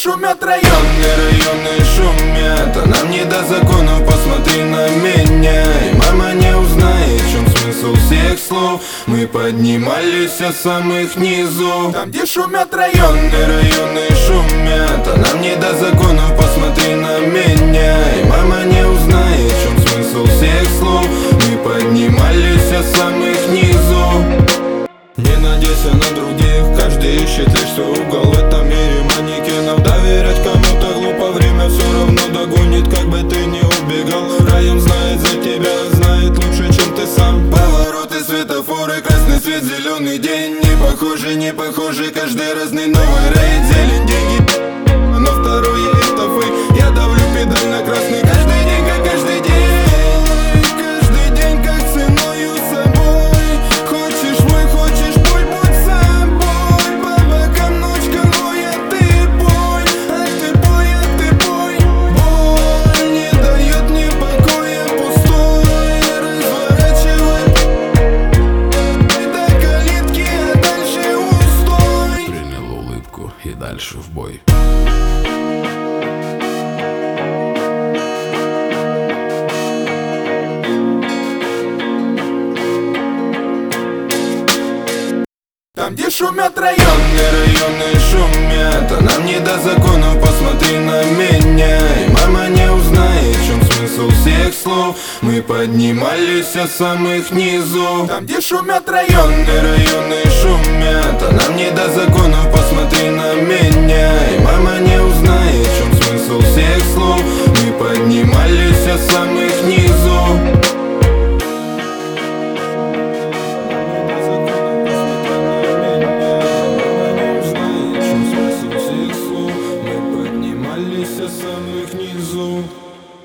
шумят районы шумят, а нам не до законов, посмотри на меня. И мама не узнает, в чем смысл всех слов. Мы поднимались с самых низу. Там, где шумят районы шумят, а нам не до законов, посмотри на меня. И мама не узнает, в чем смысл всех слов. Мы поднимались с самых низу. Не надейся на других, каждый ищет лишь свой угол. В этом мире манекенов доверять кому-то глупо. Время все равно догонит, как бы ты ни убегал. Район знает за тебя, знает лучше, чем ты сам. Повороты, светофоры, красный свет, зеленый день. Не похожи, каждый разный новый рейд. Зелень, деньги, но второе это фейк. Я давлю педаль на красный каждый день, как каждый день. Каждый день, как ценою собой. Хочешь мой, хочешь бой, будь собой. По бокам ночь, кого я, ты бой. Ах ты бой, ах ты бой. Боль не дает мне покоя, пустой. Разворачивай до калитки, а дальше устой. Принял улыбку и дальше в бой. Там, где шумят районы шумят, а нам не до законов, посмотри на меня. И мама не узнает, в чем смысл всех слов. Мы поднимались с самых низу. Там, где шумят районы шумят, а нам не до законов, посмотри